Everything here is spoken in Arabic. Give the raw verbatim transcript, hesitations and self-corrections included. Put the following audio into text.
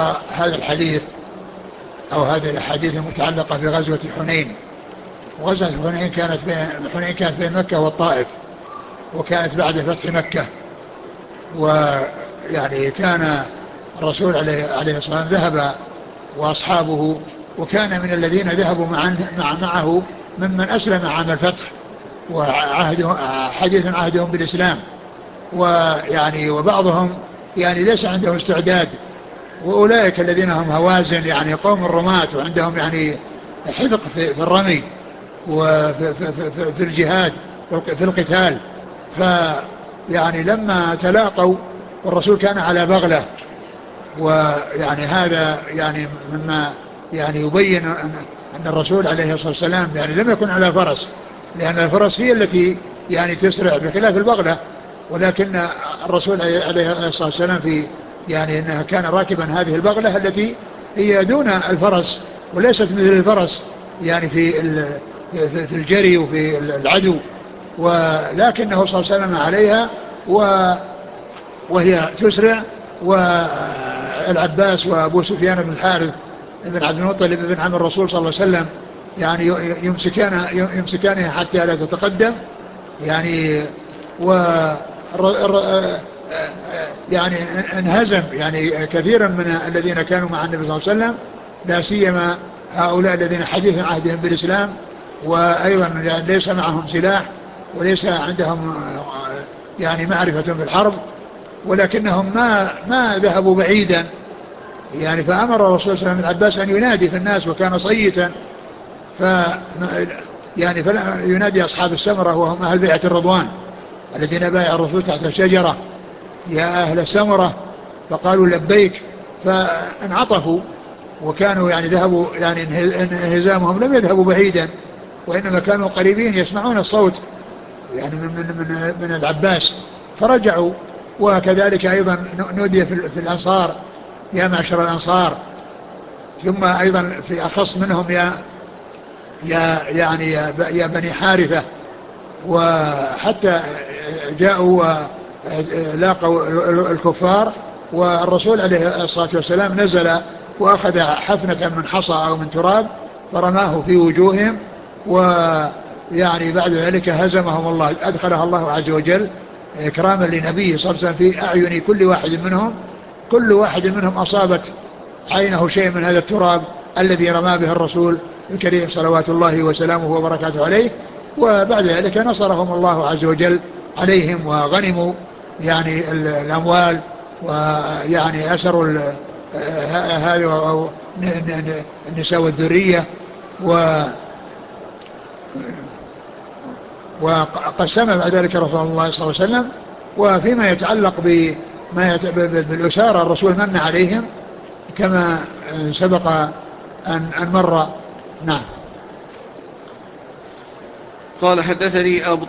هذا الحديث أو هذه الأحاديث المتعلقة بغزوة حنين. وغزوة حنين كانت بين حنين كانت بين مكة والطائف، وكانت بعد فتح مكة. ويعني كان الرسول عليه عليه الصلاة والسلام ذهب وأصحابه، وكان من الذين ذهبوا مع معه ممن أسلم عام الفتح وعهدهم حديث عهدهم بالإسلام، ويعني وبعضهم يعني ليس عنده استعداد. وأولئك الذين هم هوازن يعني قوم الرماة وعندهم يعني حذق في, في الرمي وفي في, في, في الجهاد في القتال. فيعني لما تلاقوا والرسول كان على بغلة، ويعني هذا يعني مما يعني يبين أن الرسول عليه الصلاة والسلام يعني لم يكن على فرس، لأن الفرس هي التي يعني تسرع بخلاف البغلة. ولكن الرسول عليه الصلاة والسلام في يعني أنه كان راكبا هذه البغلة التي هي دون الفرس وليست مثل الفرس يعني في في الجري وفي العدو، ولكنه صلى الله عليه وسلم عليها وهي تسرع. والعباس وأبو سفيان بن الحارث بن عبد المطلب بن عم الرسول صلى الله عليه وسلم يعني يمسكان يمسكانها حتى لا تتقدم يعني. و يعني انهزم يعني كثيرا من الذين كانوا مع النبي صلى الله عليه وسلم، لا سيما هؤلاء الذين حديث عهدهم بالإسلام، وأيضا يعني ليس معهم سلاح وليس عندهم يعني معرفة بالحرب، ولكنهم ما ما ذهبوا بعيدا يعني. فأمر الرسول صلى الله عليه وسلم العباس أن ينادي في الناس، وكان صيتا، ف يعني فلا ينادي أصحاب السمرة وهم أهل بيعة الرضوان الذين بايع الرسول تحت الشجرة: يا أهل السمرة، فقالوا لبيك، فانعطفوا. وكانوا يعني ذهبوا يعني انهزامهم لم يذهبوا بعيدا، وإنما كانوا قريبين يسمعون الصوت يعني من, من, من, من العباس، فرجعوا. وكذلك أيضا نودي في, في الأنصار: يا معشر الأنصار. ثم أيضا في أخص منهم يا يا يعني يا, يا بني حارثة. وحتى جاءوا ولاقوا الكفار، والرسول عليه الصلاة والسلام نزل وأخذ حفنة من حصى أو من تراب فرماه في وجوههم، ويعني بعد ذلك هزمهم الله، أدخلها الله عز وجل إكراما لنبيه صلى الله عليه وسلم في أعين كل واحد منهم. كل واحد منهم أصابت عينه شيء من هذا التراب الذي رمى به الرسول الكريم صلوات الله وسلامه وبركاته عليه. وبعد ذلك نصرهم الله عز وجل عليهم، وغنموا يعني الأموال، ويعني أسروا هذه النساء والذرية، و وقسم بعد ذلك رسول الله صلى الله عليه وسلم. وفيما يتعلق بما بالأسارة الرسول من عليهم كما سبق أن مر. نعم. قال: حدثني أبو